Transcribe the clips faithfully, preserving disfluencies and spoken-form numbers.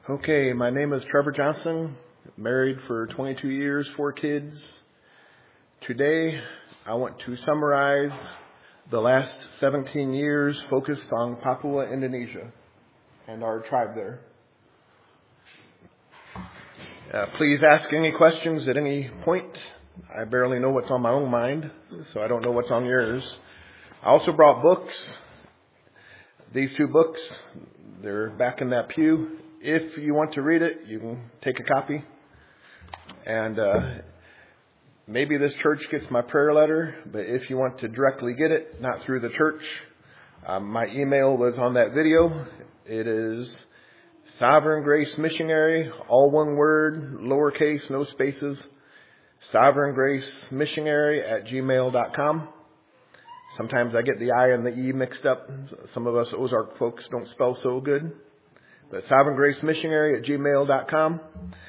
Okay, my name is Trevor Johnson, married for twenty-two years, four kids. Today, I want to summarize the last seventeen years focused on Papua, Indonesia, and our tribe there. Uh, please ask any questions at any point. I barely know what's on my own mind, so I don't know what's on yours. I also brought books. These two books, they're back in that pew. If you want to read it, you can take a copy. And uh, maybe this church gets my prayer letter, but if you want to directly get it, not through the church, um, my email was on that video. It is Sovereign Grace Missionary, all one word, lowercase, no spaces, Sovereign Grace Missionary at gmail dot com. Sometimes I get the I and the E mixed up. Some of us Ozark folks don't spell so good. But Sovereign Grace Missionary at gmail dot com.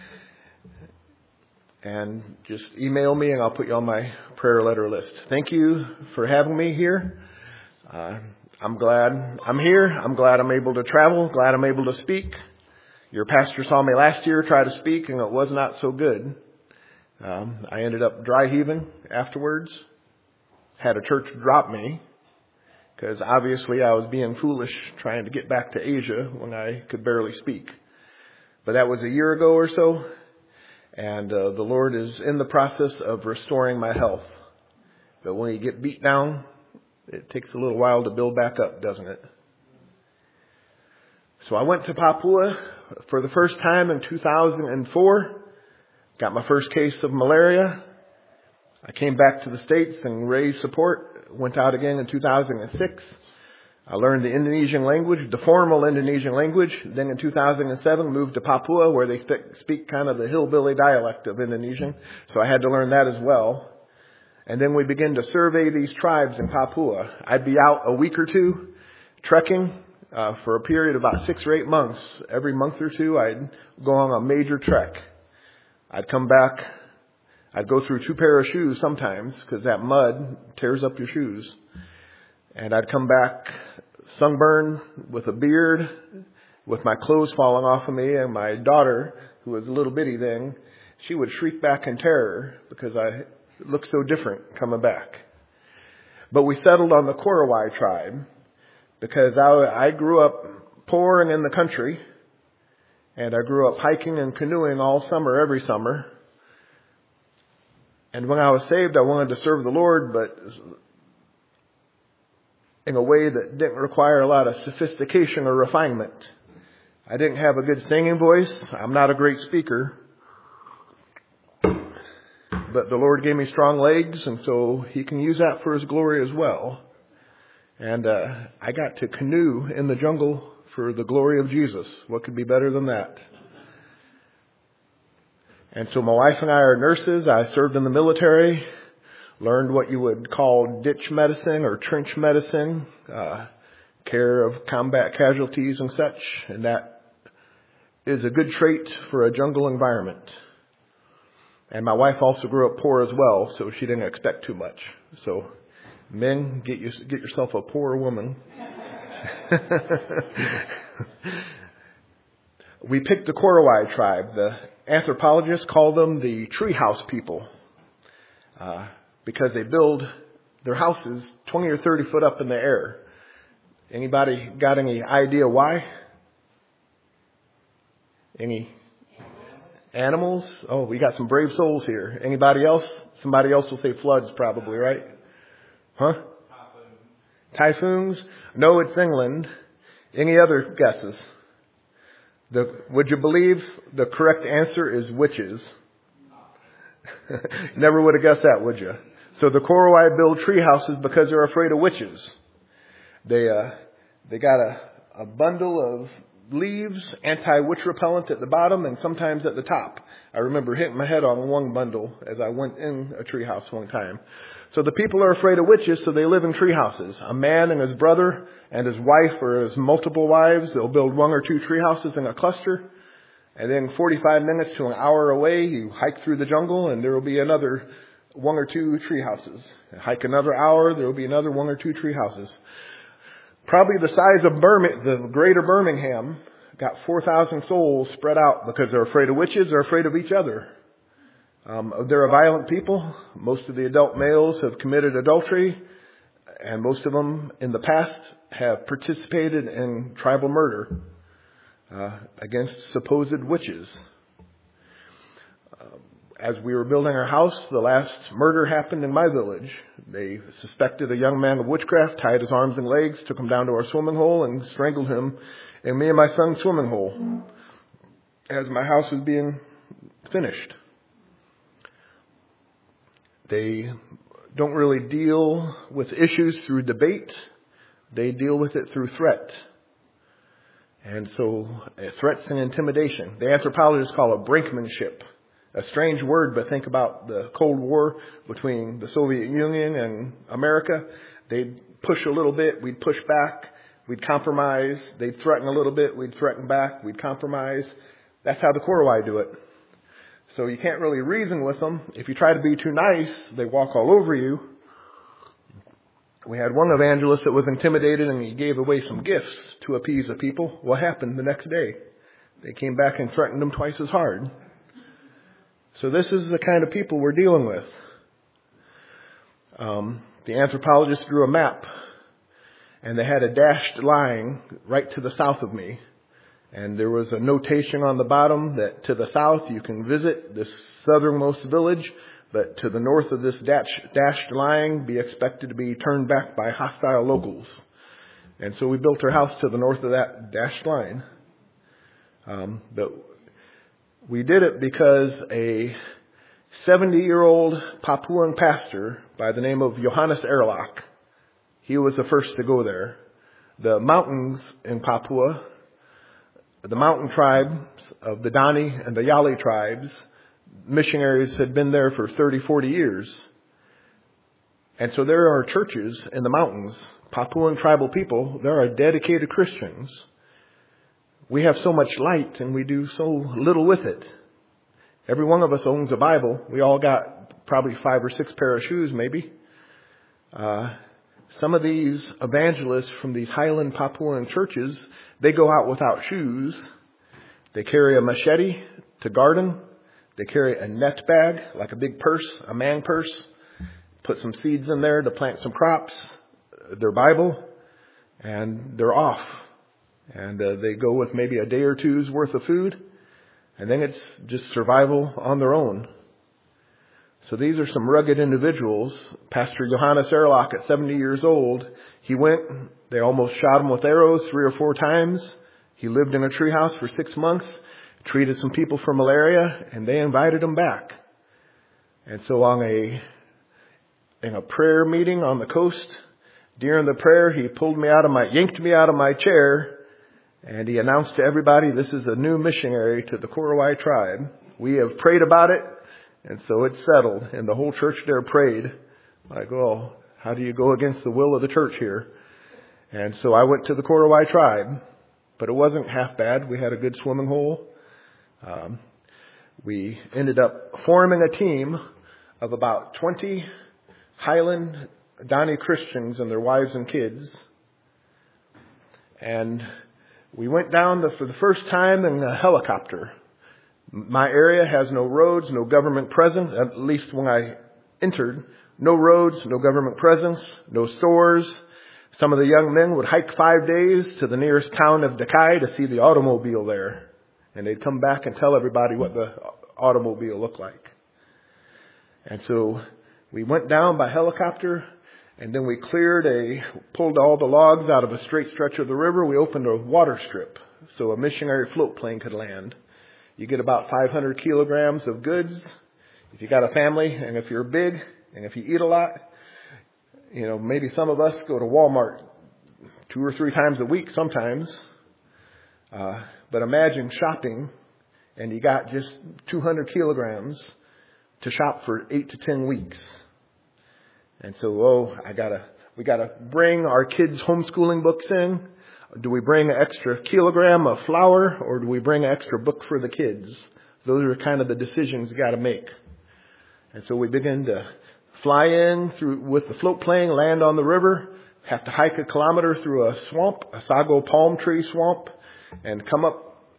And just email me and I'll put you on my prayer letter list. Thank you for having me here. Uh, I'm glad I'm here. I'm glad I'm able to travel. Glad I'm able to speak. Your pastor saw me last year try to speak and it was not so good. Um, I ended up dry heaving afterwards. Had a church drop me. Because obviously I was being foolish trying to get back to Asia when I could barely speak. But that was a year ago or so. And uh, the Lord is in the process of restoring my health. But when you get beat down, it takes a little while to build back up, doesn't it? So I went to Papua for the first time in two thousand four. Got my first case of malaria. I came back to the States and raised support. Went out again in two thousand six. I learned the Indonesian language, the formal Indonesian language. Then in two thousand seven, moved to Papua, where they speak kind of the hillbilly dialect of Indonesian. So I had to learn that as well. And then we began to survey these tribes in Papua. I'd be out a week or two trekking uh, for a period of about six or eight months. Every month or two, I'd go on a major trek. I'd come back. I'd go through two pair of shoes sometimes because that mud tears up your shoes. And I'd come back sunburned with a beard, with my clothes falling off of me. And my daughter, who was a little bitty then, she would shriek back in terror because I looked so different coming back. But we settled on the Korowai tribe because I, I grew up poor and in the country. And I grew up hiking and canoeing all summer, every summer. And when I was saved, I wanted to serve the Lord, but in a way that didn't require a lot of sophistication or refinement. I didn't have a good singing voice. I'm not a great speaker. But the Lord gave me strong legs, and so He can use that for His glory as well. And uh, I got to canoe in the jungle for the glory of Jesus. What could be better than that? And so my wife and I are nurses. I served in the military, learned what you would call ditch medicine or trench medicine, uh, care of combat casualties and such. And that is a good trait for a jungle environment. And my wife also grew up poor as well, so she didn't expect too much. So men, get you, get yourself a poor woman. We picked the Korowai tribe. The anthropologists call them the treehouse people uh, because they build their houses twenty or thirty foot up in the air. Anybody got any idea why? Any animals? Oh, we got some brave souls here. Anybody else? Somebody else will say floods probably, right? Huh? Typhoons? No, it's England. Any other guesses? The, would you believe the correct answer is witches? Never would have guessed that, would you? So the Korowai build tree houses because they're afraid of witches. They uh, they got a, a bundle of leaves, anti-witch repellent at the bottom and sometimes at the top. I remember hitting my head on one bundle as I went in a tree house one time. So the people are afraid of witches, so they live in tree houses. A man and his brother and his wife or his multiple wives, they'll build one or two tree houses in a cluster. And then forty-five minutes to an hour away, you hike through the jungle and there will be another one or two tree houses. Hike another hour, there will be another one or two tree houses. Probably the size of Birmingham, the greater Birmingham, got four thousand souls spread out because they're afraid of witches, they're afraid of each other. Um, they're a violent people. Most of the adult males have committed adultery, and most of them in the past have participated in tribal murder uh, against supposed witches. Uh, as we were building our house, the last murder happened in my village. They suspected a young man of witchcraft, tied his arms and legs, took him down to our swimming hole, and strangled him in me and my son's swimming hole as my house was being finished. They don't really deal with issues through debate. They deal with it through threat. And so uh, threats and intimidation. The anthropologists call it brinkmanship. A strange word, but think about the Cold War between the Soviet Union and America. They'd push a little bit, we'd push back, we'd compromise. They'd threaten a little bit, we'd threaten back, we'd compromise. That's how the Korowai do it. So you can't really reason with them. If you try to be too nice, they walk all over you. We had one evangelist that was intimidated, and he gave away some gifts to appease the people. What happened the next day? They came back and threatened him twice as hard. So this is the kind of people we're dealing with. Um, the anthropologist drew a map, and they had a dashed line right to the south of me. And there was a notation on the bottom that to the south you can visit this southernmost village, but to the north of this dashed line be expected to be turned back by hostile locals. And so we built our house to the north of that dashed line. Um, but we did it because a seventy-year-old Papuan pastor by the name of Johannes Erlach, he was the first to go there. The mountains in Papua, the mountain tribes of the Dani and the Yali tribes, missionaries had been there for thirty, forty years. And so there are churches in the mountains, Papuan tribal people, there are dedicated Christians. We have so much light and we do so little with it. Every one of us owns a Bible. We all got probably five or six pair of shoes maybe. Uh, some of these evangelists from these highland Papuan churches, they go out without shoes. They carry a machete to garden. They carry a net bag, like a big purse, a man purse. Put some seeds in there to plant some crops, their Bible, and they're off. And uh, they go with maybe a day or two's worth of food. And then it's just survival on their own. So these are some rugged individuals. Pastor Johannes Erlach at seventy years old, he went, they almost shot him with arrows three or four times. He lived in a treehouse for six months, treated some people for malaria, and they invited him back. And so on a, in a prayer meeting on the coast, during the prayer, he pulled me out of my, yanked me out of my chair, and he announced to everybody, this is a new missionary to the Korowai tribe. We have prayed about it, and so it's settled. And the whole church there prayed. Like, oh, how do you go against the will of the church here? And so I went to the Korowai tribe, but it wasn't half bad. We had a good swimming hole. Um, we ended up forming a team of about twenty Highland Dani Christians and their wives and kids. And we went down the, for the first time in a helicopter. My area has no roads, no government presence, at least when I entered. No roads, no government presence, no stores. Some of the young men would hike five days to the nearest town of Dakai to see the automobile there. And they'd come back and tell everybody what the automobile looked like. And so we went down by helicopter, and then we cleared a, pulled all the logs out of a straight stretch of the river. We opened a water strip so a missionary float plane could land. You get about five hundred kilograms of goods. If you got a family, and if you're big, and if you eat a lot, you know, maybe some of us go to Walmart two or three times a week sometimes. Uh, but imagine shopping, and you got just two hundred kilograms to shop for eight to ten weeks. And so, oh, I gotta, we gotta bring our kids' homeschooling books in. Do we bring an extra kilogram of flour, or do we bring an extra book for the kids? Those are kind of the decisions you gotta make. And so we begin to fly in through with the float plane, land on the river, have to hike a kilometer through a swamp, a sago palm tree swamp, and come up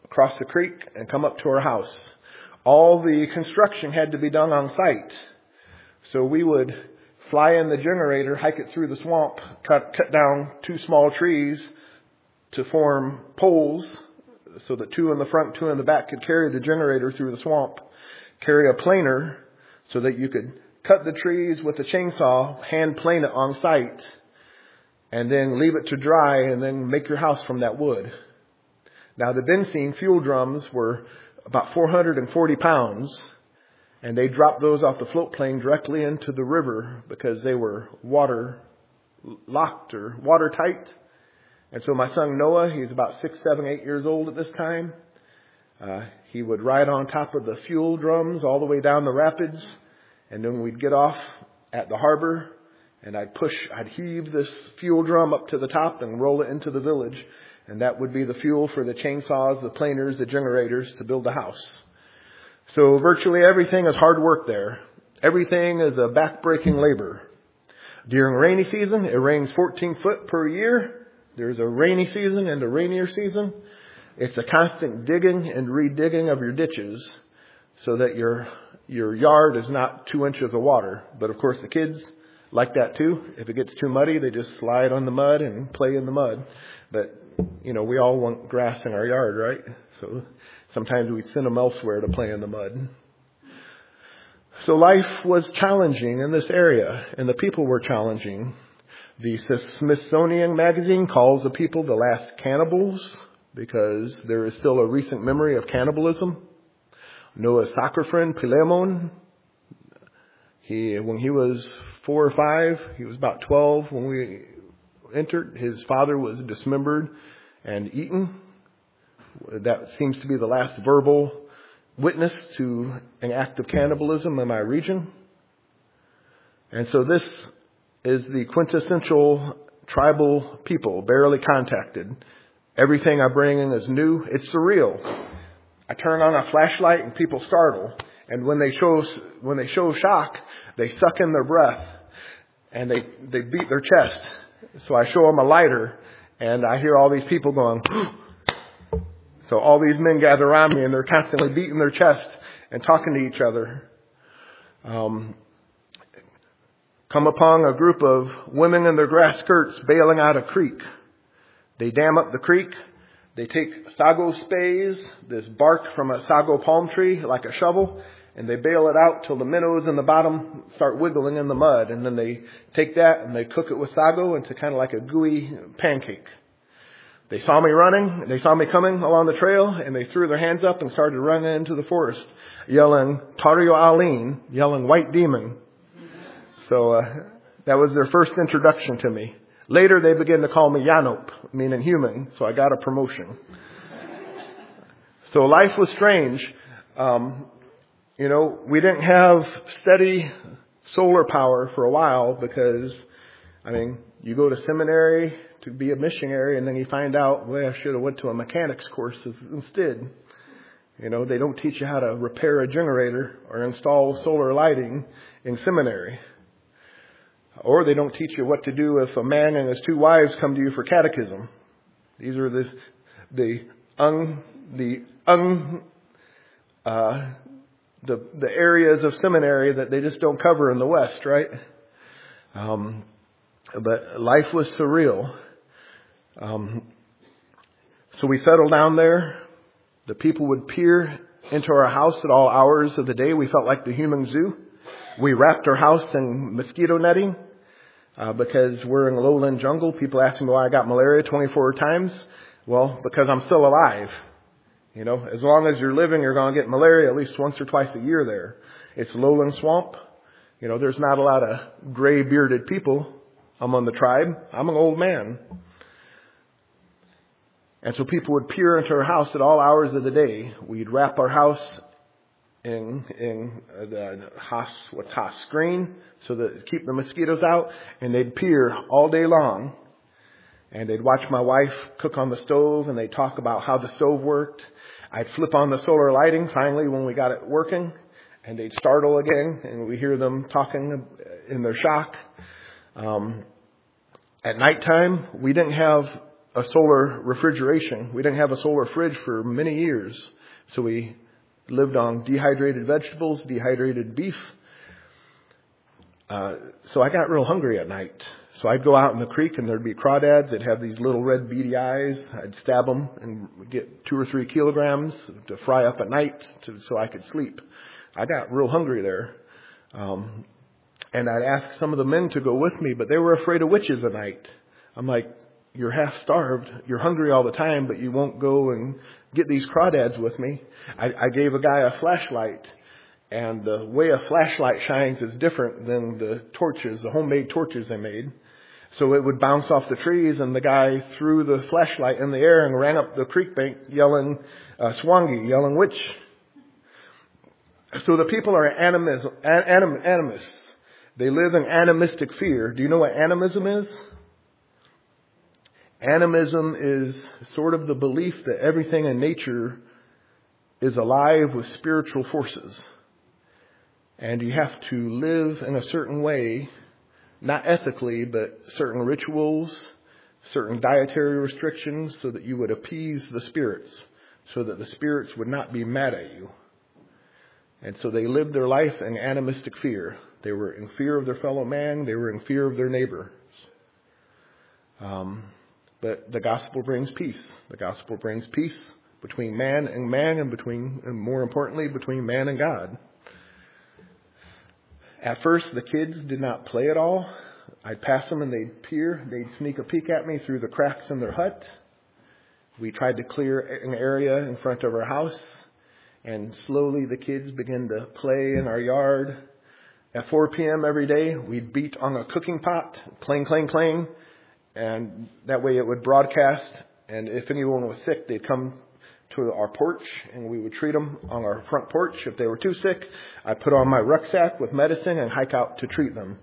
across the creek and come up to our house. All the construction had to be done on site. So we would fly in the generator, hike it through the swamp, cut, cut down two small trees to form poles so that two in the front, two in the back could carry the generator through the swamp, carry a planer so that you could cut the trees with a chainsaw, hand plane it on site, and then leave it to dry and then make your house from that wood. Now the benzene fuel drums were about four hundred forty pounds, and they dropped those off the float plane directly into the river because they were water locked or watertight. And so my son Noah, he's about six, seven, eight years old at this time. Uh, he would ride on top of the fuel drums all the way down the rapids. And then we'd get off at the harbor and I'd push, I'd heave this fuel drum up to the top and roll it into the village. And that would be the fuel for the chainsaws, the planers, the generators to build the house. So virtually everything is hard work there. Everything is a back-breaking labor. During rainy season, it rains fourteen foot per year. There's a rainy season and a rainier season. It's a constant digging and redigging of your ditches so that your your yard is not two inches of water. But of course the kids like that too. If it gets too muddy, they just slide on the mud and play in the mud. But, you know, we all want grass in our yard, right? So sometimes we send them elsewhere to play in the mud. So life was challenging in this area, and the people were challenging. The Smithsonian magazine calls the people the last cannibals because there is still a recent memory of cannibalism. Noah's soccer friend, Pilemon, he, when he was four or five, he was about twelve when we entered. His father was dismembered and eaten. That seems to be the last verbal witness to an act of cannibalism in my region. And so this is the quintessential tribal people, barely contacted. Everything I bring in is new. It's surreal. I turn on a flashlight and people startle. And when they show when they show shock, they suck in their breath and they, they beat their chest. So I show them a lighter and I hear all these people going, so all these men gather around me and they're constantly beating their chest and talking to each other. Um, come upon a group of women in their grass skirts bailing out a creek. They dam up the creek. They take sago sprays, this bark from a sago palm tree, like a shovel, and they bail it out till the minnows in the bottom start wiggling in the mud. And then they take that and they cook it with sago into kind of like a gooey pancake. They saw me running, they saw me coming along the trail, and they threw their hands up and started running into the forest, yelling, Tario Aline, yelling white demon. So uh, that was their first introduction to me. Later they began to call me Yanop, meaning human, so I got a promotion. So life was strange. Um, you know, we didn't have steady solar power for a while because, I mean, you go to seminary to be a missionary and then you find out, well, I should have went to a mechanics course instead. You know, they don't teach you how to repair a generator or install solar lighting in seminary. Or they don't teach you what to do if a man and his two wives come to you for catechism. These are the the un the un uh, the the areas of seminary that they just don't cover in the West, right? Um, but life was surreal. Um, so we settled down there. The people would peer into our house at all hours of the day. We felt like the human zoo. We wrapped our house in mosquito netting uh, because we're in a lowland jungle. People ask me why I got malaria twenty-four times. Well, because I'm still alive. You know, as long as you're living, you're going to get malaria at least once or twice a year there. It's lowland swamp. You know, there's not a lot of gray-bearded people among the tribe. I'm an old man. And so people would peer into our house at all hours of the day. We'd wrap our house in in the house what's house screen so that keep the mosquitoes out, and they'd peer all day long. And they'd watch my wife cook on the stove, and they'd talk about how the stove worked. I'd flip on the solar lighting finally when we got it working, and they'd startle again, and we hear them talking in their shock. Um, at nighttime, we didn't have a solar refrigeration. We didn't have a solar fridge for many years. So we lived on dehydrated vegetables, dehydrated beef. Uh, so I got real hungry at night. So I'd go out in the creek and there'd be crawdads that have these little red beady eyes. I'd stab them and get two or three kilograms to fry up at night to, so I could sleep. I got real hungry there. Um, and I'd ask some of the men to go with me, but they were afraid of witches at night. I'm like, you're half starved. You're hungry all the time, but you won't go and get these crawdads with me. I, I gave a guy a flashlight. And the way a flashlight shines is different than the torches, the homemade torches they made. So it would bounce off the trees, and the guy threw the flashlight in the air and ran up the creek bank yelling, uh, Swangi, yelling witch. So the people are animism, anim, animists. They live in animistic fear. Do you know what animism is? Animism is sort of the belief that everything in nature is alive with spiritual forces. And you have to live in a certain way, not ethically, but certain rituals, certain dietary restrictions, so that you would appease the spirits, so that the spirits would not be mad at you. And so they lived their life in animistic fear. They were in fear of their fellow man. They were in fear of their neighbor. Um, but the gospel brings peace. The gospel brings peace between man and man, and between, and more importantly, between man and God. At first, the kids did not play at all. I'd pass them and they'd peer. They'd sneak a peek at me through the cracks in their hut. We tried to clear an area in front of our house. And slowly the kids began to play in our yard. At four p.m. every day, we'd beat on a cooking pot, clang, clang, clang. And that way it would broadcast. And if anyone was sick, they'd come to our porch, and we would treat them on our front porch. If they were too sick, I'd put on my rucksack with medicine and hike out to treat them.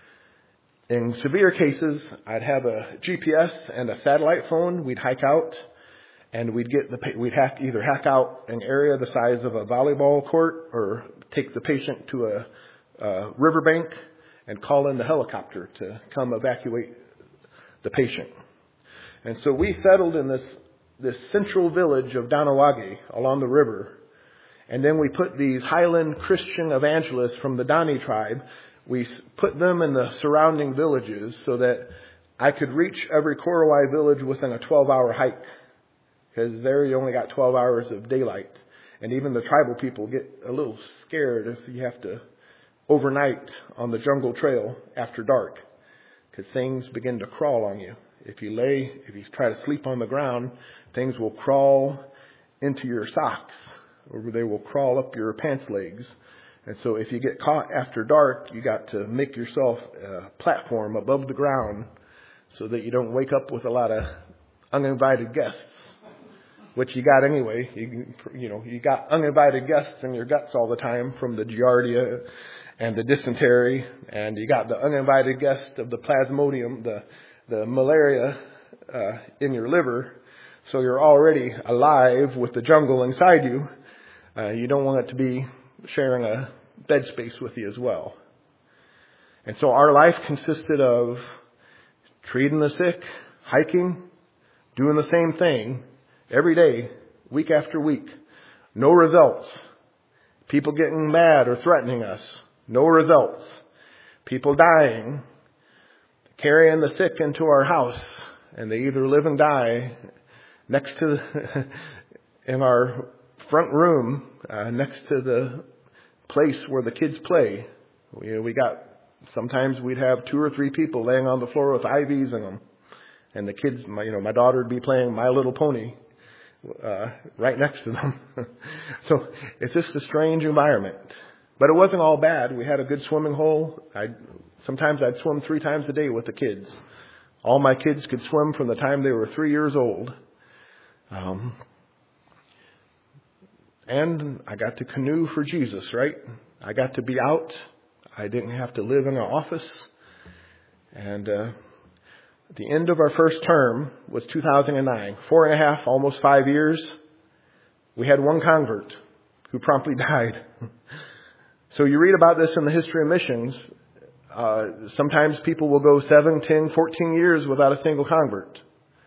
In severe cases, I'd have a G P S and a satellite phone. We'd hike out, and we'd get the we'd hack, either hack out an area the size of a volleyball court, or take the patient to a, a riverbank and call in the helicopter to come evacuate the patient. And so we settled in this this central village of Danawagi along the river. And then we put these Highland Christian evangelists from the Dani tribe, we put them in the surrounding villages so that I could reach every Korowai village within a twelve-hour hike. Because there you only got twelve hours of daylight. And even the tribal people get a little scared if you have to overnight on the jungle trail after dark. Because things begin to crawl on you. If you lay, if you try to sleep on the ground, things will crawl into your socks, or they will crawl up your pants legs. And so if you get caught after dark, you got to make yourself a platform above the ground so that you don't wake up with a lot of uninvited guests, which you got anyway. You, you know, you got uninvited guests in your guts all the time from the giardia and the dysentery, and you got the uninvited guest of the plasmodium, the the malaria uh, in your liver. So you're already alive with the jungle inside you. Uh, you don't want it to be sharing a bed space with you as well. And so our life consisted of treating the sick, hiking, doing the same thing every day, week after week. No results. People getting mad or threatening us. No results. People dying. Carrying the sick into our house, and they either live and die next to the, in our front room, uh, next to the place where the kids play. We, we got, sometimes we'd have two or three people laying on the floor with I Vs in them, and the kids, my, you know, my daughter would be playing My Little Pony uh, right next to them. So it's just a strange environment. But it wasn't all bad. We had a good swimming hole. I Sometimes I'd swim three times a day with the kids. All my kids could swim from the time they were three years old. Um, and I got to canoe for Jesus, right? I got to be out. I didn't have to live in an office. And uh, the end of our first term was two thousand nine. Four and a half, almost five years. We had one convert who promptly died. So you read about this in the history of missions. Uh, sometimes people will go seven, ten, fourteen years without a single convert.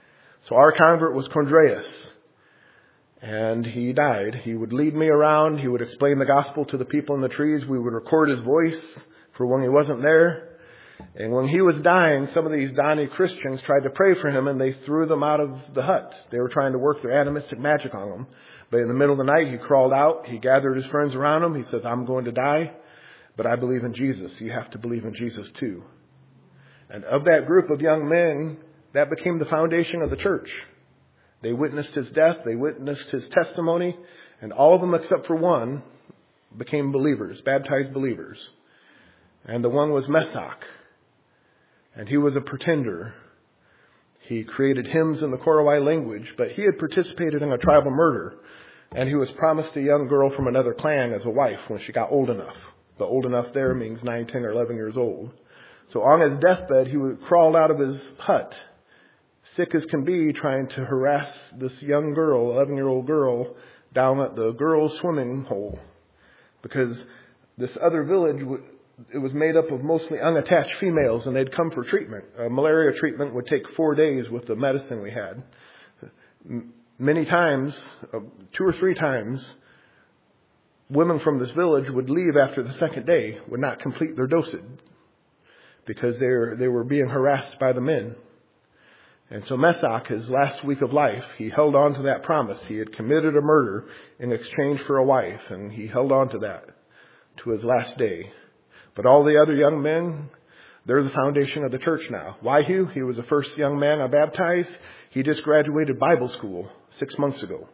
So our convert was Condreas. And he died. He would lead me around. He would explain the gospel to the people in the trees. We would record his voice for when he wasn't there. And when he was dying, some of these Donnie Christians tried to pray for him, and they threw them out of the hut. They were trying to work their animistic magic on him. But in the middle of the night, he crawled out. He gathered his friends around him. He says, I'm going to die, but I believe in Jesus. You have to believe in Jesus too. And of that group of young men, that became the foundation of the church. They witnessed his death. They witnessed his testimony. And all of them except for one became believers, baptized believers. And the one was Methach. And he was a pretender. He created hymns in the Korowai language, but he had participated in a tribal murder. And he was promised a young girl from another clan as a wife when she got old enough. The old enough there means nine, ten, or eleven years old. So on his deathbed, he would crawl out of his hut, sick as can be, trying to harass this young girl, eleven-year-old girl, down at the girls' swimming hole. Because this other village, it was made up of mostly unattached females, and they'd come for treatment. Uh, malaria treatment would take four days with the medicine we had. Many times, uh, two or three times, women from this village would leave after the second day, would not complete their dosage, because they were, they were being harassed by the men. And so Methach, his last week of life, he held on to that promise. He had committed a murder in exchange for a wife, and he held on to that to his last day. But all the other young men, they're the foundation of the church now. Waihu, he was the first young man I baptized. He just graduated Bible school six months ago.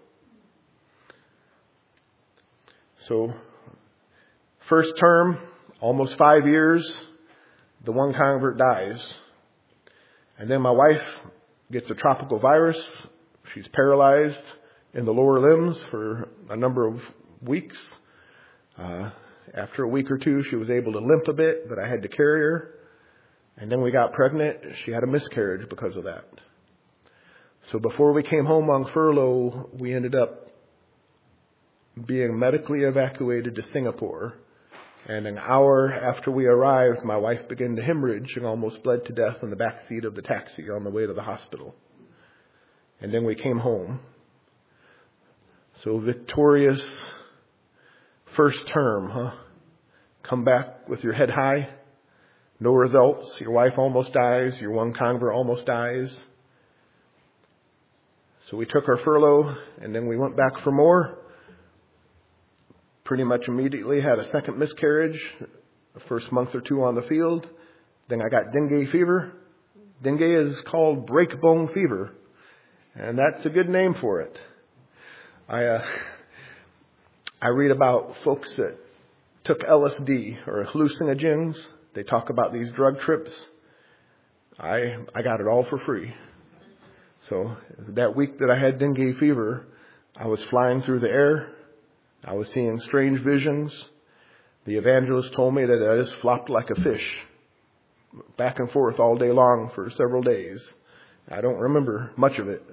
So, first term, almost five years, the one convert dies. And then my wife gets a tropical virus. She's paralyzed in the lower limbs for a number of weeks. Uh, after a week or two, she was able to limp a bit, but I had to carry her. And then we got pregnant. She had a miscarriage because of that. So before we came home on furlough, we ended up being medically evacuated to Singapore. And an hour after we arrived, my wife began to hemorrhage and almost bled to death in the back seat of the taxi on the way to the hospital. And then we came home. So victorious first term, huh? Come back with your head high. No results. Your wife almost dies. Your one convert almost dies. So we took our furlough, and then we went back for more. Pretty much immediately had a second miscarriage, the first month or two on the field. Then I got dengue fever. Dengue is called break-bone fever, and that's a good name for it. I uh, I read about folks that took L S D or hallucinogens. They talk about these drug trips. I I got it all for free. So that week that I had dengue fever, I was flying through the air. I was seeing strange visions. The evangelist told me that I just flopped like a fish, back and forth all day long for several days. I don't remember much of it.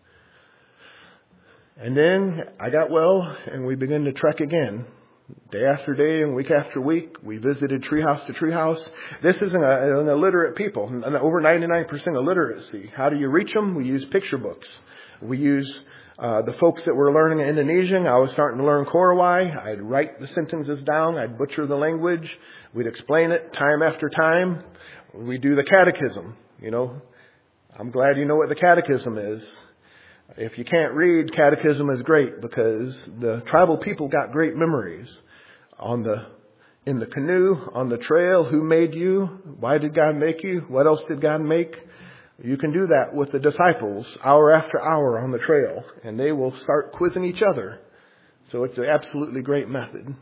And then I got well, and we began to trek again. Day after day and week after week, we visited treehouse to treehouse. This isn't a, an illiterate people, an over ninety-nine percent illiteracy. How do you reach them? We use picture books. We use uh, the folks that were learning Indonesian. I was starting to learn Korowai. I'd write the sentences down. I'd butcher the language. We'd explain it time after time. We do the catechism. You know, I'm glad you know what the catechism is. If you can't read, catechism is great because the tribal people got great memories. On the, in the canoe, on the trail, who made you? Why did God make you? What else did God make? You can do that with the disciples hour after hour on the trail, and they will start quizzing each other. So it's an absolutely great method.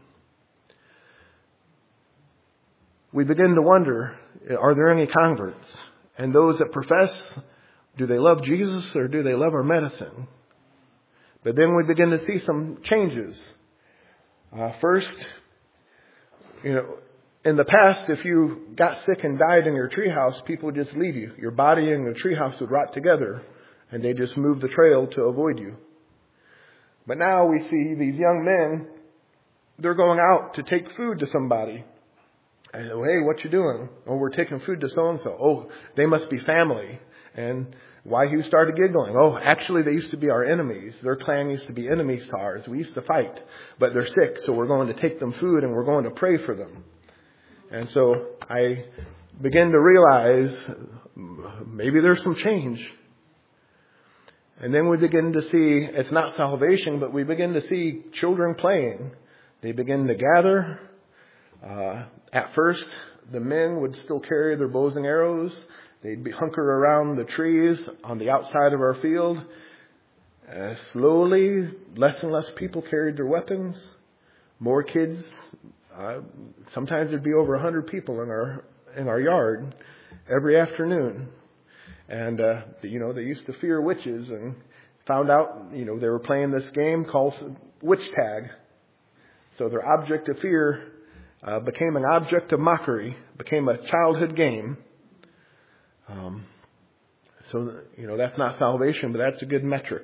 We begin to wonder, are there any converts? And those that profess, do they love Jesus or do they love our medicine? But then we begin to see some changes. Uh, first, you know, in the past, if you got sick and died in your treehouse, people would just leave you. Your body and the treehouse would rot together, and they just move the trail to avoid you. But now we see these young men, they're going out to take food to somebody. I go, hey, what you doing? Oh, we're taking food to so-and-so. Oh, they must be family. And Wahoo started giggling. Oh, actually, they used to be our enemies. Their clan used to be enemies to ours. We used to fight, but they're sick, so we're going to take them food and we're going to pray for them. And so I began to realize maybe there's some change. And then we begin to see, it's not salvation, but we begin to see children playing. They begin to gather. Uh, at first, the men would still carry their bows and arrows. They'd be hunker around the trees on the outside of our field. Uh, slowly, less and less people carried their weapons. More kids. Uh, sometimes there'd be over a hundred people in our in our yard every afternoon. And uh, you know, they used to fear witches, and found out, you know, they were playing this game called witch tag. So their object of fear uh, became an object of mockery, became a childhood game. Um, so, you know, that's not salvation, but that's a good metric.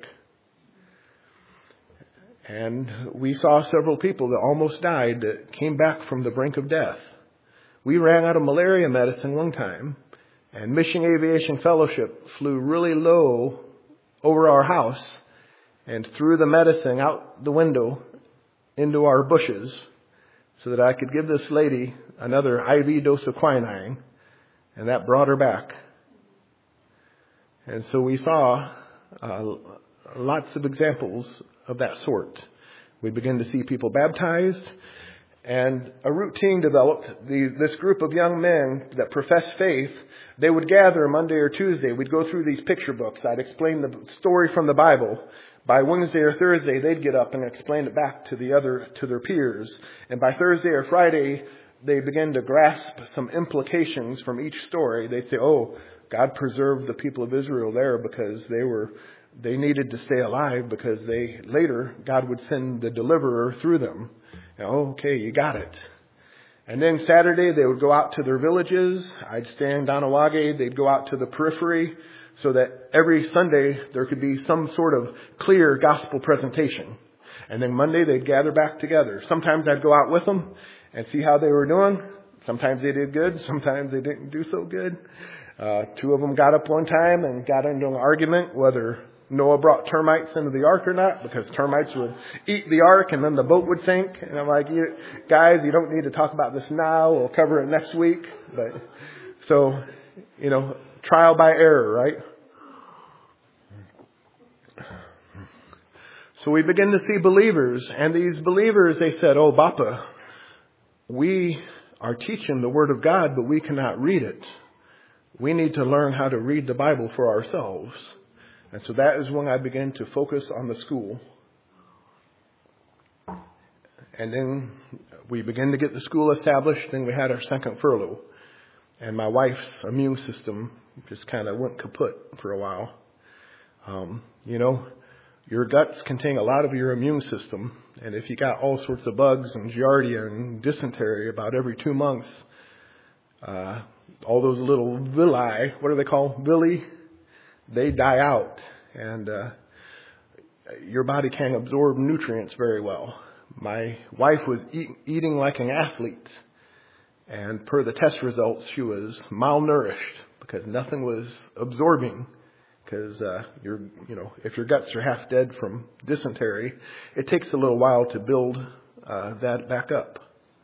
And we saw several people that almost died that came back from the brink of death. We ran out of malaria medicine one time, and Mission Aviation Fellowship flew really low over our house and threw the medicine out the window into our bushes so that I could give this lady another I V dose of quinine, and that brought her back. And so we saw uh, lots of examples of that sort. We began to see people baptized, and a routine developed. The, this group of young men that professed faith, they would gather Monday or Tuesday. We'd go through these picture books. I'd explain the story from the Bible. By Wednesday or Thursday, they'd get up and explain it back to the other, to their peers. And by Thursday or Friday, they began to grasp some implications from each story. They'd say, oh, God preserved the people of Israel there because they were, they needed to stay alive, because they, later, God would send the deliverer through them. Oh, okay, you got it. And then Saturday, they would go out to their villages. I'd stay in Donawage. They'd go out to the periphery so that every Sunday there could be some sort of clear gospel presentation. And then Monday, they'd gather back together. Sometimes I'd go out with them and see how they were doing. Sometimes they did good. Sometimes they didn't do so good. Uh, two of them got up one time and got into an argument whether Noah brought termites into the ark or not, because termites would eat the ark and then the boat would sink. And I'm like, you, guys, you don't need to talk about this now. We'll cover it next week. But so, you know, trial by error, right? So we begin to see believers, and these believers, they said, oh, Bappa, we are teaching the Word of God, but we cannot read it. We need to learn how to read the Bible for ourselves. And so that is when I began to focus on the school. And then we began to get the school established. Then we had our second furlough. And my wife's immune system just kind of went kaput for a while. Um, you know, your guts contain a lot of your immune system. And if you got all sorts of bugs and giardia and dysentery about every two months, uh, all those little villi, what are they called? Villi? They die out, and uh, your body can't absorb nutrients very well. My wife was eat, eating like an athlete, and per the test results, she was malnourished because nothing was absorbing. Because uh, you're, you know, if your guts are half dead from dysentery, it takes a little while to build uh, that back up.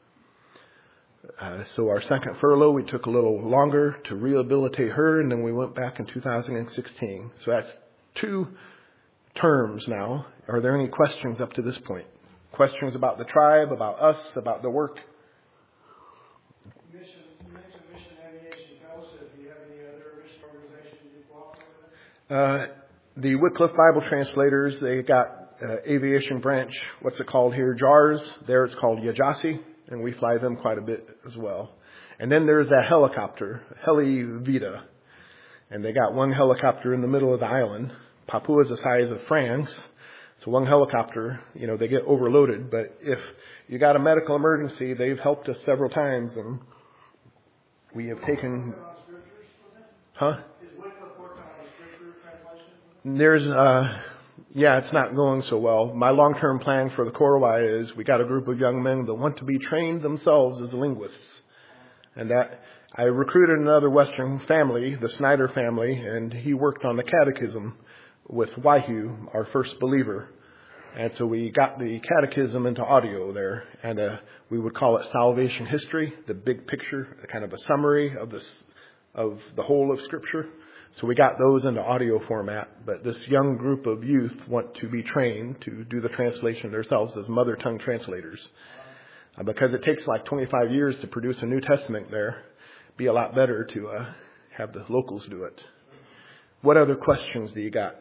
Uh, so our second furlough, we took a little longer to rehabilitate her, and then we went back in two thousand sixteen. So that's two terms now. Are there any questions up to this point? Questions about the tribe, about us, about the work? Mission, you mentioned Mission Aviation Fellowship. Do you have any other mission organizations you cooperate with? Uh, the Wycliffe Bible Translators, they got uh, aviation branch, what's it called here? J A R S. There it's called Yajasi. And we fly them quite a bit as well. And then there's that helicopter, Heli Vita. And they got one helicopter in the middle of the island. Papua is the size of France. So one helicopter, you know, they get overloaded. But if you got a medical emergency, they've helped us several times. And we have taken... Huh? There's... Uh, Yeah, it's not going so well. My long-term plan for the Korowai is we got a group of young men that want to be trained themselves as linguists. And that, I recruited another Western family, the Snyder family, and he worked on the catechism with Waihu, our first believer. And so we got the catechism into audio there, and uh, we would call it salvation history, the big picture, kind of a summary of this of the whole of Scripture. So we got those into audio format, but this young group of youth want to be trained to do the translation themselves as mother tongue translators. Uh, because it takes like twenty-five years to produce a New Testament there, it'd be a lot better to uh, have the locals do it. What other questions do you got?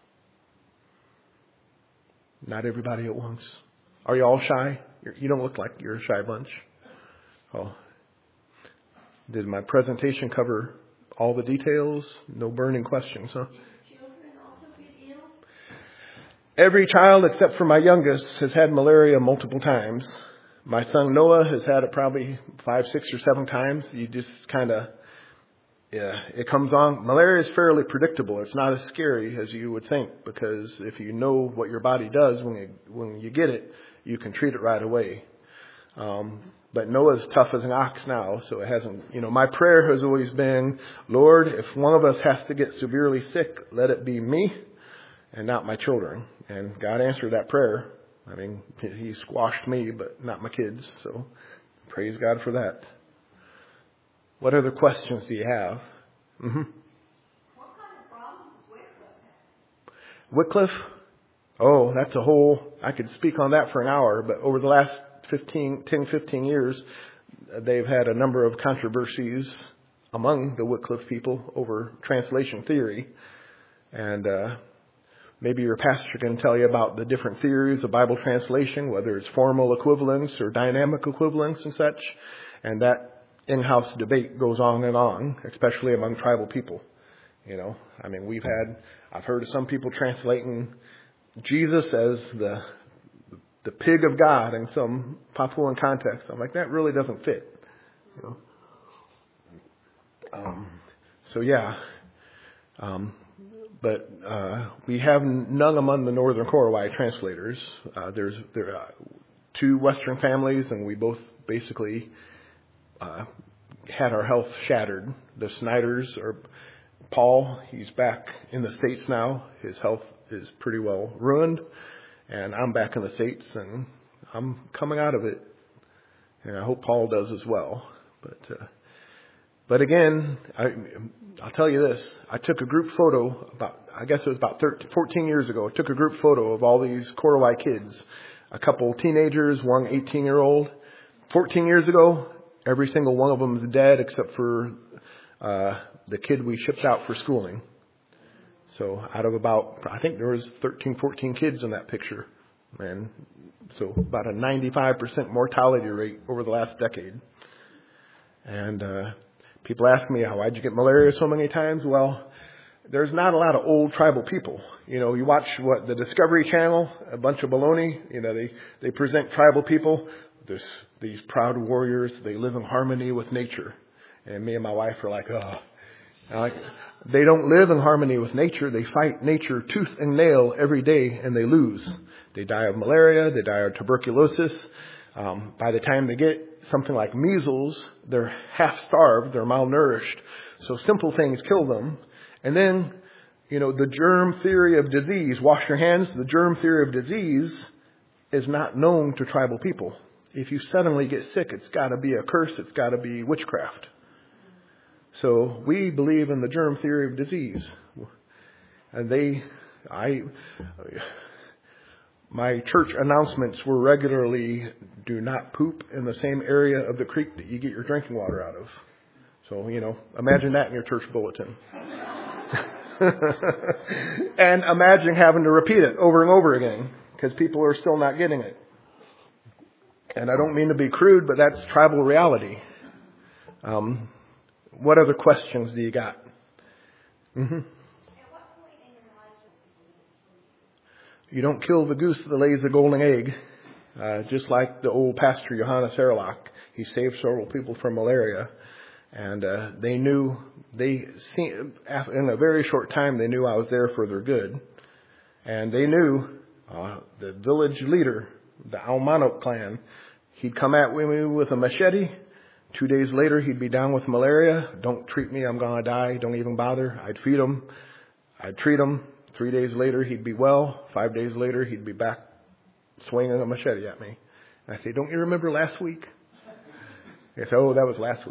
Not everybody at once. Are you all shy? You're, you don't look like you're a shy bunch. Oh. Did my presentation cover all the details? No burning questions, huh? Did children also get ill? Every child except for my youngest has had malaria multiple times. My son Noah has had it probably five, six, or seven times. You just kind of, yeah, it comes on. Malaria is fairly predictable. It's not as scary as you would think, because if you know what your body does when you, when you get it, you can treat it right away. Um, but Noah's tough as an ox now, so it hasn't, you know, my prayer has always been, Lord, if one of us has to get severely sick, let it be me and not my children. And God answered that prayer. I mean, he squashed me, but not my kids. So praise God for that. What other questions do you have? Mm-hmm. What kind of problems does Wycliffe have? Wycliffe? Oh, that's a whole, I could speak on that for an hour, but over the last fifteen, ten, fifteen years, they've had a number of controversies among the Wycliffe people over translation theory. And uh, maybe your pastor can tell you about the different theories of Bible translation, whether it's formal equivalence or dynamic equivalence and such. And that in-house debate goes on and on, especially among tribal people. You know, I mean, we've had, I've heard of some people translating Jesus as the the pig of God in some Papuan context. I'm like, that really doesn't fit. You know? Um, so yeah, um, but uh, we have none among the Northern Korowai translators. Uh, there's there are two Western families, and we both basically uh, had our health shattered. The Snyders are Paul. He's back in the States now. His health is pretty well ruined. And I'm back in the States, and I'm coming out of it. And I hope Paul does as well. But uh, but again, I, I'll tell you this. I took a group photo about, I guess it was about thirteen, fourteen years ago. I took a group photo of all these Korowai kids. A couple teenagers, one eighteen-year-old. fourteen years ago, every single one of them is dead except for uh, the kid we shipped out for schooling. So out of about, I think there was thirteen, fourteen kids in that picture. And so about a ninety-five percent mortality rate over the last decade. And uh, people ask me, how, why'd you get malaria so many times? Well, there's not a lot of old tribal people. You know, you watch what the Discovery Channel, a bunch of baloney. You know, they, they present tribal people. There's these proud warriors. They live in harmony with nature. And me and my wife are like, oh, I like They don't live in harmony with nature. They fight nature tooth and nail every day, and they lose. They die of malaria. They die of tuberculosis. Um, by the time they get something like measles, they're half starved. They're malnourished. So simple things kill them. And then, you know, the germ theory of disease, wash your hands, the germ theory of disease is not known to tribal people. If you suddenly get sick, it's got to be a curse. It's got to be witchcraft. So we believe in the germ theory of disease. And they, I, my church announcements were regularly, do not poop in the same area of the creek that you get your drinking water out of. So, you know, imagine that in your church bulletin. And imagine having to repeat it over and over again because people are still not getting it. And I don't mean to be crude, but that's tribal reality. Um, What other questions do you got? Mm-hmm. You don't kill the goose that lays the golden egg. Uh, just like the old pastor Johannes Erlach, he saved several people from malaria, and uh, they knew they in a very short time they knew I was there for their good, and they knew uh, the village leader, the Almanok clan, he'd come at me with a machete, Two days later, he'd be down with malaria. Don't treat me, I'm going to die. Don't even bother. I'd feed him. I'd treat him. Three days later, he'd be well. Five days later, he'd be back swinging a machete at me. And I say, don't you remember last week? He said, oh, that was last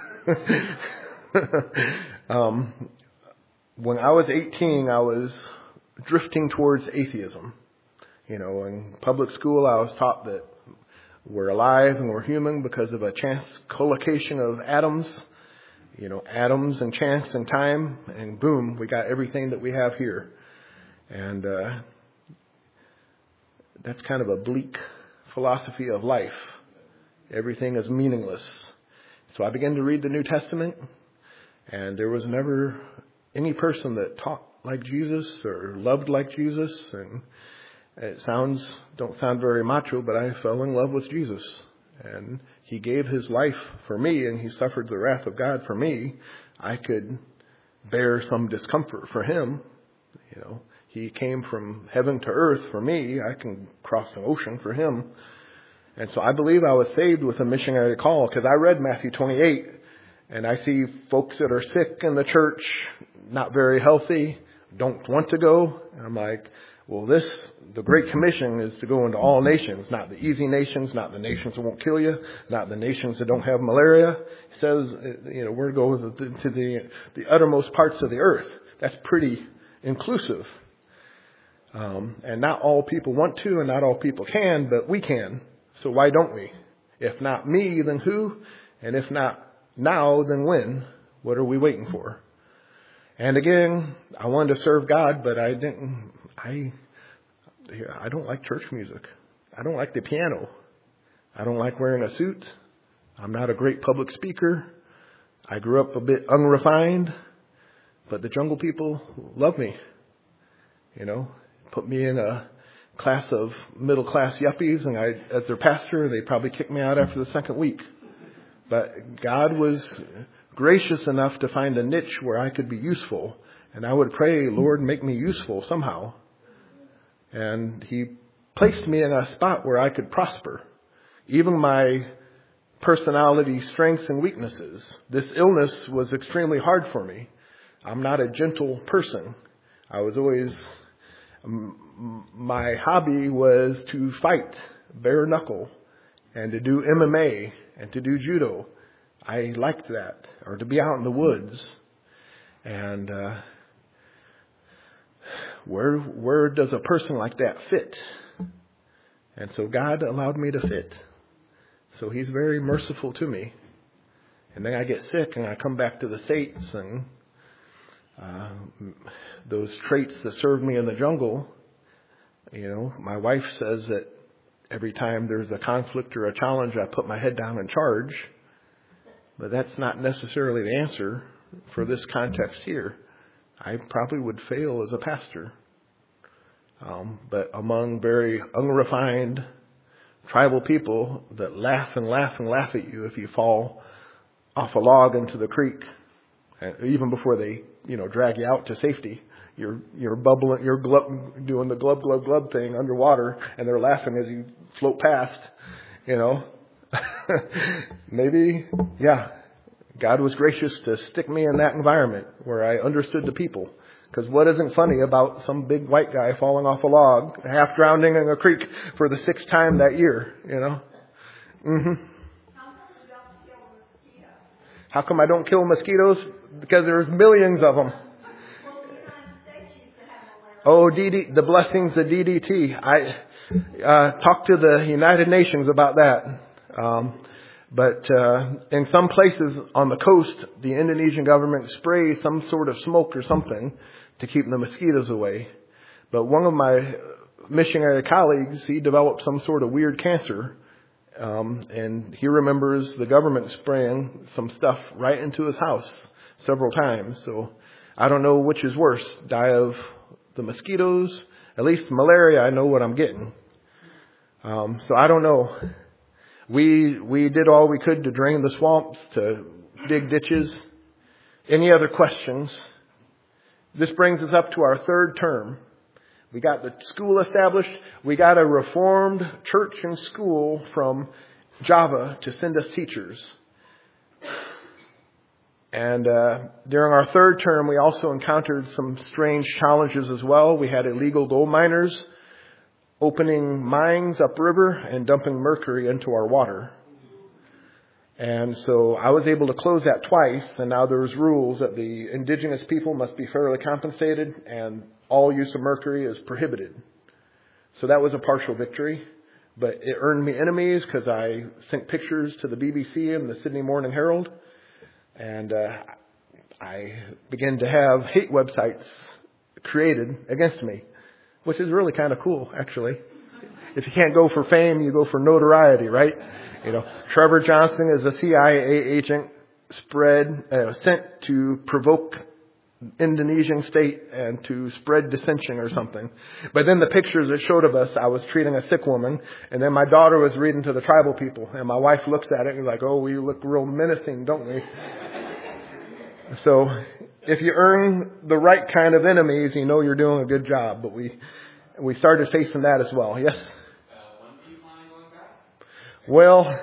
week. um, when I was eighteen, I was drifting towards atheism. You know, in public school, I was taught that we're alive and we're human because of a chance collocation of atoms. You know, atoms and chance and time, and boom, we got everything that we have here. And uh, that's kind of a bleak philosophy of life. Everything is meaningless. So I began to read the New Testament, and there was never any person that taught like Jesus or loved like Jesus. And it sounds, don't sound very macho, but I fell in love with Jesus. And he gave his life for me, and he suffered the wrath of God for me. I could bear some discomfort for him. You know, he came from heaven to earth for me. I can cross an ocean for him. And so I believe I was saved with a missionary call, because I read Matthew twenty-eight, and I see folks that are sick in the church, not very healthy, don't want to go. And I'm like, well, this, the Great Commission is to go into all nations, not the easy nations, not the nations that won't kill you, not the nations that don't have malaria. It says, you know, we're to go to the, the uttermost parts of the earth. That's pretty inclusive. Um, and not all people want to, and not all people can, but we can. So why don't we? If not me, then who? And if not now, then when? What are we waiting for? And again, I wanted to serve God, but I didn't, I, I don't like church music. I don't like the piano. I don't like wearing a suit. I'm not a great public speaker. I grew up a bit unrefined, but the jungle people love me. You know, put me in a class of middle-class yuppies, and I, as their pastor, they probably kicked me out after the second week. But God was gracious enough to find a niche where I could be useful. And I would pray, Lord, make me useful somehow. And he placed me in a spot where I could prosper. Even my personality strengths and weaknesses. This illness was extremely hard for me. I'm not a gentle person. I was always, my hobby was to fight bare knuckle and to do M M A and to do judo. I liked that. Or to be out in the woods. And uh, where where does a person like that fit? And so God allowed me to fit. So he's very merciful to me. And then I get sick and I come back to the States, and uh, those traits that served me in the jungle, you know, my wife says that every time there's a conflict or a challenge, I put my head down and charge. But that's not necessarily the answer for this context here. I probably would fail as a pastor. Um, but among very unrefined tribal people that laugh and laugh and laugh at you if you fall off a log into the creek, even before they, you know, drag you out to safety, you're you're bubbling, you're glub, doing the glub glub glub thing underwater, and they're laughing as you float past. You know, maybe, yeah. God was gracious to stick me in that environment where I understood the people. Because what isn't funny about some big white guy falling off a log, half drowning in a creek for the sixth time that year, you know? Mm-hmm. How come I don't kill mosquitoes? Because there's millions of them. Oh, D D, the blessings of D D T. I uh, talked to the United Nations about that. Um, But uh, in some places on the coast, the Indonesian government sprays some sort of smoke or something to keep the mosquitoes away. But one of my missionary colleagues, he developed some sort of weird cancer. Um, and he remembers the government spraying some stuff right into his house several times. So I don't know which is worse, die of the mosquitoes. At least malaria, I know what I'm getting. Um, so I don't know. We we did all we could to drain the swamps, to dig ditches. Any other questions? This brings us up to our third term. We got the school established. We got a reformed church and school from Java to send us teachers. And uh, during our third term, we also encountered some strange challenges as well. We had illegal gold miners opening mines upriver and dumping mercury into our water. And so I was able to close that twice, and now there's rules that the indigenous people must be fairly compensated, and all use of mercury is prohibited. So that was a partial victory, but it earned me enemies because I sent pictures to the B B C and the Sydney Morning Herald, and uh, I began to have hate websites created against me, which is really kind of cool, actually. If you can't go for fame, you go for notoriety, right? You know, Trevor Johnson is a C I A agent spread uh, sent to provoke Indonesian state and to spread dissension or something. But then the pictures it showed of us, I was treating a sick woman, and then my daughter was reading to the tribal people, and my wife looks at it and is like, "Oh, we look real menacing, don't we?" So if you earn the right kind of enemies, you know you're doing a good job. But we we started facing that as well. Yes. Uh, when do you plan on going back? Well,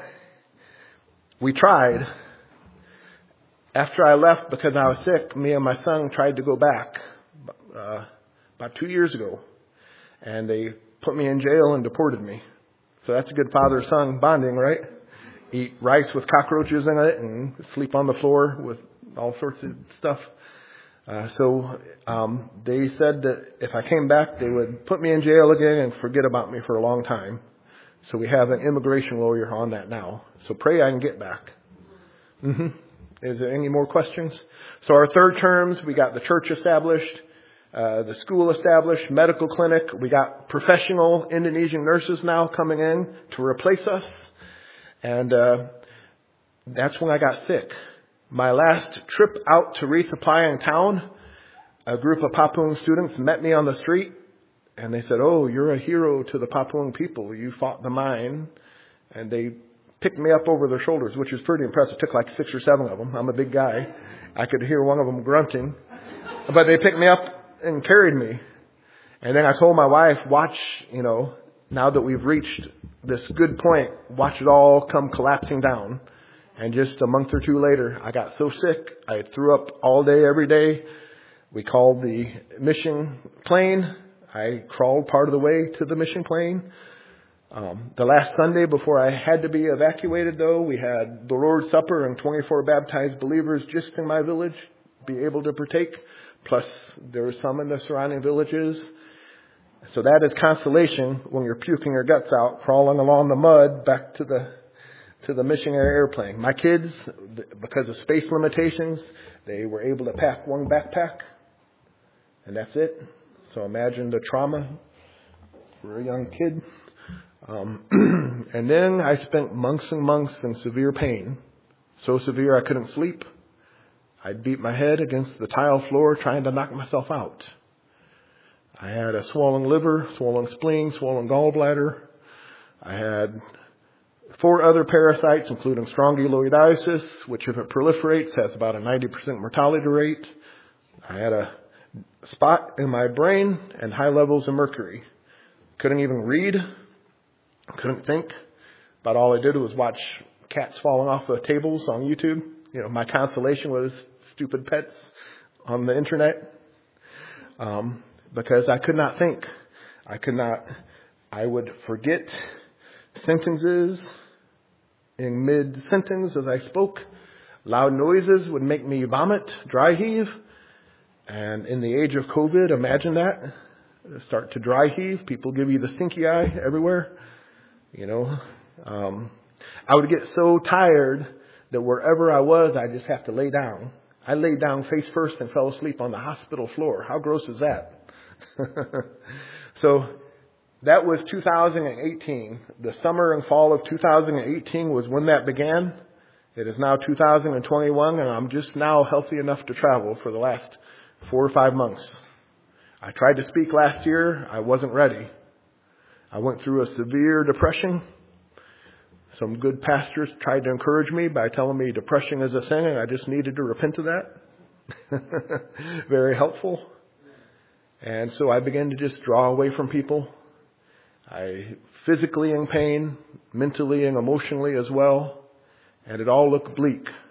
we tried. After I left because I was sick, me and my son tried to go back uh, about two years ago. And they put me in jail and deported me. So that's a good father-son bonding, right? Eat rice with cockroaches in it and sleep on the floor with all sorts of stuff. Uh, so um, they said that if I came back, they would put me in jail again and forget about me for a long time. So we have an immigration lawyer on that now. So pray I can get back. Mm-hmm. Is there any more questions? So our third terms, we got the church established, uh, the school established, medical clinic. We got professional Indonesian nurses now coming in to replace us. And uh, that's when I got sick. My last trip out to resupply in town, a group of Papuan students met me on the street. And they said, "Oh, you're a hero to the Papuan people. You fought the mine." And they picked me up over their shoulders, which was pretty impressive. It took like six or seven of them. I'm a big guy. I could hear one of them grunting. But they picked me up and carried me. And then I told my wife, watch, you know, now that we've reached this good point, watch it all come collapsing down. And just a month or two later, I got so sick, I threw up all day, every day. We called the mission plane. I crawled part of the way to the mission plane. Um, the last Sunday before I had to be evacuated, though, we had the Lord's Supper and twenty-four baptized believers just in my village be able to partake. Plus, there were some in the surrounding villages. So that is consolation when you're puking your guts out, crawling along the mud back to the to the missionary airplane. My kids, because of space limitations, they were able to pack one backpack, and that's it. So imagine the trauma for a young kid. Um, and then I spent months and months in severe pain. So severe I couldn't sleep. I'd beat my head against the tile floor trying to knock myself out. I had a swollen liver, swollen spleen, swollen gallbladder. I had four other parasites, including strongyloidiasis, which if it proliferates has about a ninety percent mortality rate. I had a spot in my brain and high levels of mercury. Couldn't even read. Couldn't think. About all I did was watch cats falling off the tables on YouTube. You know, my consolation was stupid pets on the internet. Um, because I could not think. I could not, I would forget sentences in mid-sentence as I spoke. Loud noises would make me vomit, dry heave. And in the age of COVID, imagine that. Start to dry heave. People give you the stinky eye everywhere. You know, um, I would get so tired that wherever I was, I just have to lay down. I laid down face first and fell asleep on the hospital floor. How gross is that? So that was two thousand eighteen. The summer and fall of two thousand eighteen was when that began. It is now two thousand twenty-one, and I'm just now healthy enough to travel for the last four or five months. I tried to speak last year. I wasn't ready. I went through a severe depression. Some good pastors tried to encourage me by telling me depression is a sin and I just needed to repent of that. Very helpful. And so I began to just draw away from people. I physically in pain, mentally and emotionally as well. And it all looked bleak.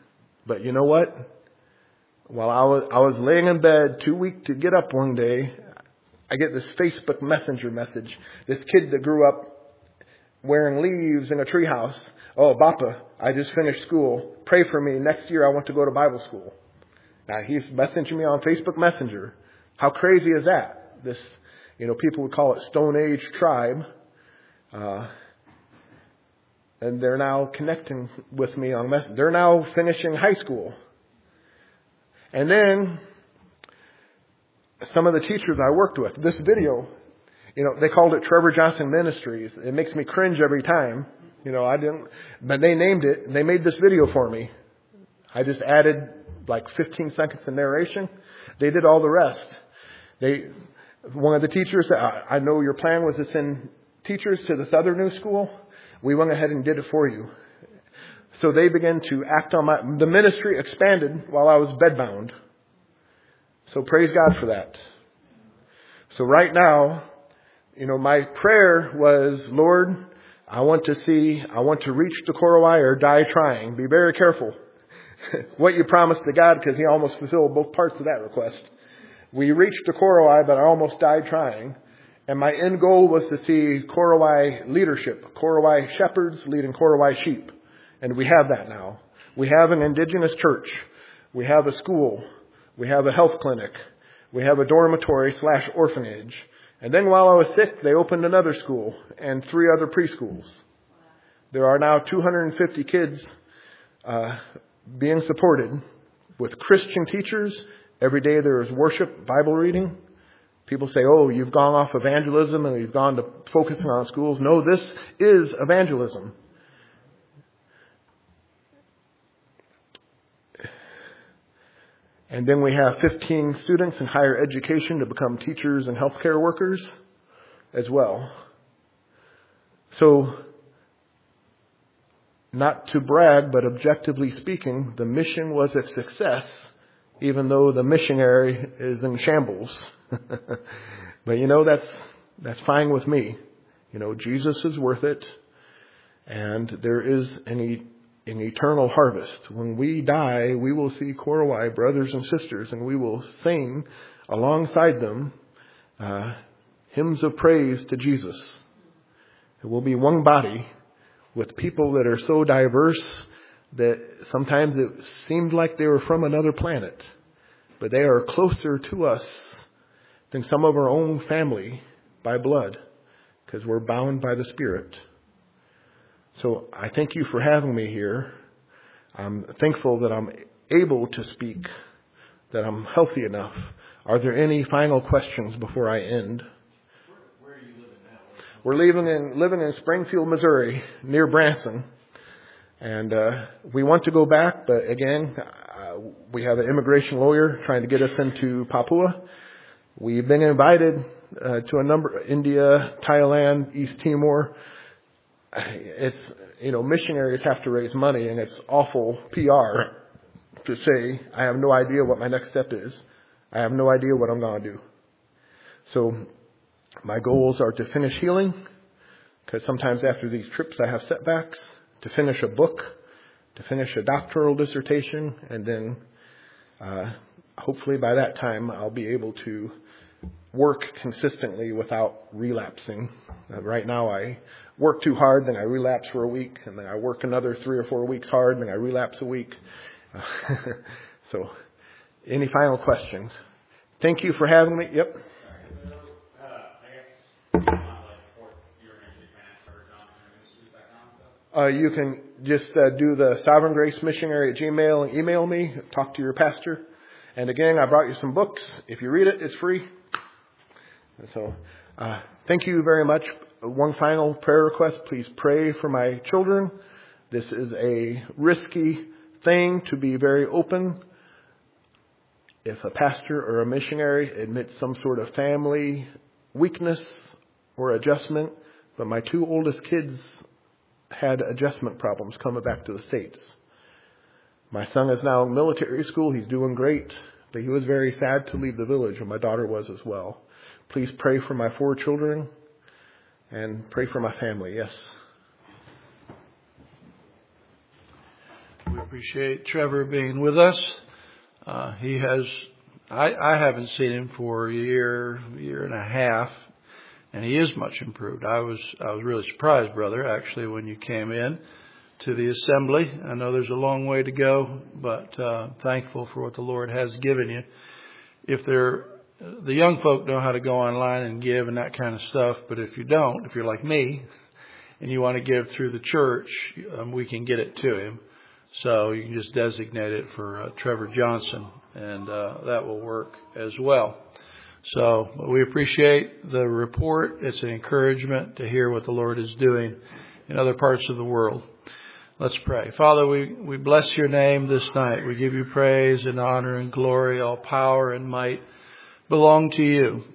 But you know what? While I was, I was laying in bed, too weak to get up one day, I get this Facebook Messenger message. This kid that grew up wearing leaves in a treehouse. Oh, Bappa, I just finished school. Pray for me. Next year I want to go to Bible school. Now he's messaging me on Facebook Messenger. How crazy is that? This, you know, people would call it Stone Age tribe. Uh, and they're now connecting with me on Messenger. They're now finishing high school. And then some of the teachers I worked with, this video, you know, they called it Trevor Johnson Ministries. It makes me cringe every time. You know, I didn't, but they named it. They made this video for me. I just added like fifteen seconds of narration. They did all the rest. They, one of the teachers said, I know your plan was to send teachers to this other new school. We went ahead and did it for you. So they began to act on my, the ministry expanded while I was bedbound. So praise God for that. So right now, you know, my prayer was, Lord, I want to see, I want to reach the Korowai or die trying. Be very careful what you promised to God, because He almost fulfilled both parts of that request. We reached the Korowai, but I almost died trying. And my end goal was to see Korowai leadership, Korowai shepherds leading Korowai sheep. And we have that now. We have an indigenous church. We have a school. We have a health clinic. We have a dormitory slash orphanage. And then while I was sick, they opened another school and three other preschools. There are now two hundred fifty kids uh, being supported with Christian teachers. Every day there is worship, Bible reading. People say, oh, you've gone off evangelism and you've gone to focusing on schools. No, this is evangelism. And then we have fifteen students in higher education to become teachers and healthcare workers as well. So, not to brag, but objectively speaking, the mission was a success, even though the missionary is in shambles. But you know, that's that's fine with me. You know, Jesus is worth it, and there is an e- an eternal harvest. When we die, we will see Korowai brothers and sisters, and we will sing alongside them uh, hymns of praise to Jesus. It will be one body with people that are so diverse that sometimes it seemed like they were from another planet, but they are closer to us than some of our own family by blood, because we're bound by the Spirit. So I thank you for having me here. I'm thankful that I'm able to speak, that I'm healthy enough. Are there any final questions before I end? Where, where are you living now? We're living in, living in Springfield, Missouri, near Branson. And uh, we want to go back, but again, uh, we have an immigration lawyer trying to get us into Papua. We've been invited uh, to a number, India, Thailand, East Timor. It's, you know, missionaries have to raise money, and it's awful P R to say, I have no idea what my next step is. I have no idea what I'm going to do. So my goals are to finish healing, because sometimes after these trips I have setbacks, to finish a book, to finish a doctoral dissertation, and then uh, hopefully by that time I'll be able to work consistently without relapsing. Uh, right now I work too hard, then I relapse for a week, and then I work another three or four weeks hard, then I relapse a week. Uh, so, any final questions? Thank you for having me. Yep. Uh, you can just uh, do the Sovereign Grace Missionary at Gmail and email me. Talk to your pastor. And again, I brought you some books. If you read it, it's free. And so, uh, thank you very much. One final prayer request. Please pray for my children. This is a risky thing to be very open. If a pastor or a missionary admits some sort of family weakness or adjustment, but my two oldest kids had adjustment problems coming back to the States. My son is now in military school. He's doing great, but he was very sad to leave the village, and my daughter was as well. Please pray for my four children and pray for my family. Yes. appreciate Trevor being with us. Uh, he has, I, I haven't seen him for a year, year and a half, and he is much improved. I was, I was really surprised, brother, actually, when you came in to the assembly. I know there's a long way to go, but uh, thankful for what the Lord has given you. If they're, the young folk know how to go online and give and that kind of stuff, but if you don't, if you're like me, and you want to give through the church, um, we can get it to him. So you can just designate it for uh, Trevor Johnson, and uh, that will work as well. So we appreciate the report. It's an encouragement to hear what the Lord is doing in other parts of the world. Let's pray. Father, we, we bless your name this night. We give you praise and honor and glory. All power and might belong to you.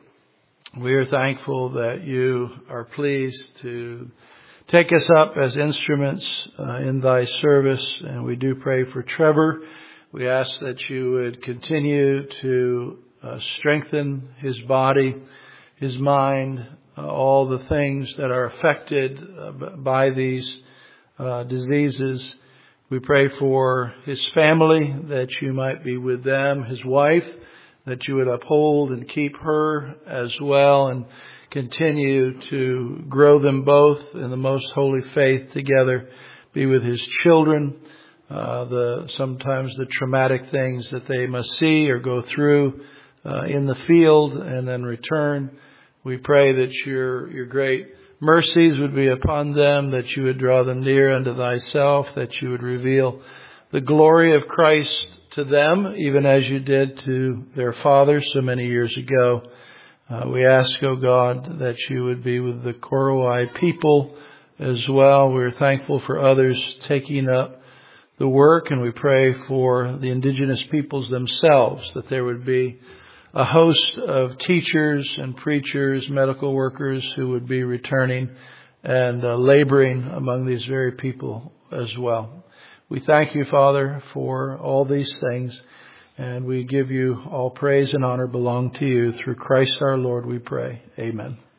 We are thankful that you are pleased to take us up as instruments uh, in thy service. And we do pray for Trevor. We ask that you would continue to uh, strengthen his body, his mind, uh, all the things that are affected uh, by these uh, diseases. We pray for his family, that you might be with them, his wife, that you would uphold and keep her as well, and continue to grow them both in the most holy faith together. Be with his children, uh, the sometimes the traumatic things that they must see or go through uh, in the field and then return. We pray that your your great mercies would be upon them, that you would draw them near unto thyself, that you would reveal the glory of Christ to them, even as you did to their father so many years ago. Uh, we ask, O God, that you would be with the Korowai people as well. We're thankful for others taking up the work, and we pray for the indigenous peoples themselves, that there would be a host of teachers and preachers, medical workers who would be returning and uh, laboring among these very people as well. We thank you, Father, for all these things. And we give you all praise and honor belong to you. Through Christ our Lord we pray. Amen.